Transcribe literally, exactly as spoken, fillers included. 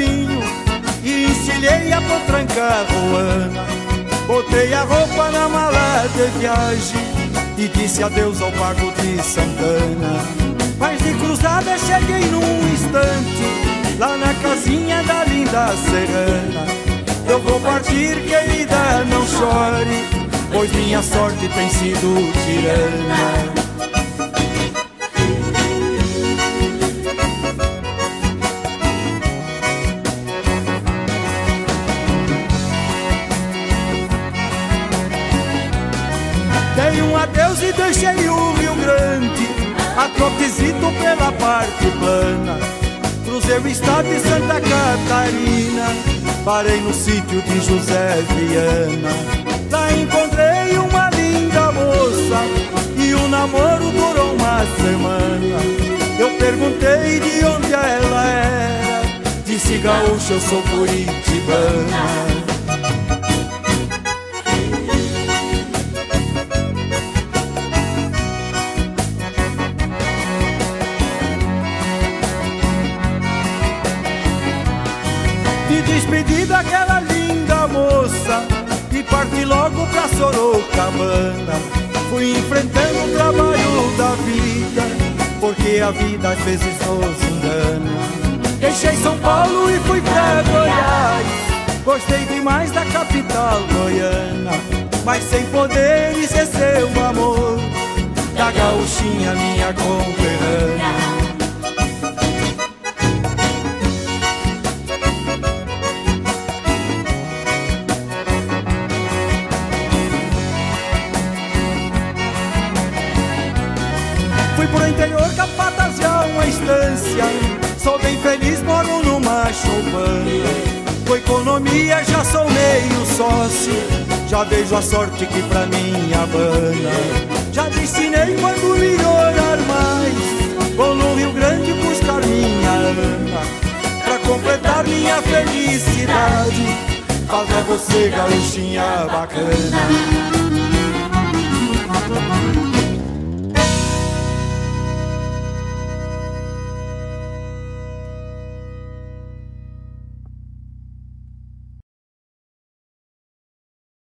vinho e encilhei a potranca roana. Botei a roupa na mala de viagem e disse adeus ao Pago de Santana. Mas de cruzada cheguei num instante lá na casinha da linda serrana. Eu vou partir, querida, não chore, pois minha sorte tem sido tirana. Dei um adeus e deixei o Rio Grande a trotezito pela parte plana. Cruzei o estado de Santa Catarina, parei no sítio de José Viana. Lá encontrei uma linda moça e o namoro durou uma semana. Eu perguntei de onde ela era, disse gaúcha, eu sou curitibana. Despedi daquela linda moça e parti logo pra Sorocabana. Fui enfrentando o trabalho da vida, porque a vida às vezes nos engana. Deixei São Paulo e fui pra Goiás, gostei demais da capital goiana, mas sem poder esquecer o amor da gauchinha, minha conterrânea. Fui pro interior capatazear uma estância, sou bem feliz, moro numa choupana. Com economia já sou meio sócio, já vejo a sorte que pra mim abana. Já destinei quando melhorar mais, vou no Rio Grande buscar minha Ana, pra completar minha felicidade. Falta você, gauchinha bacana.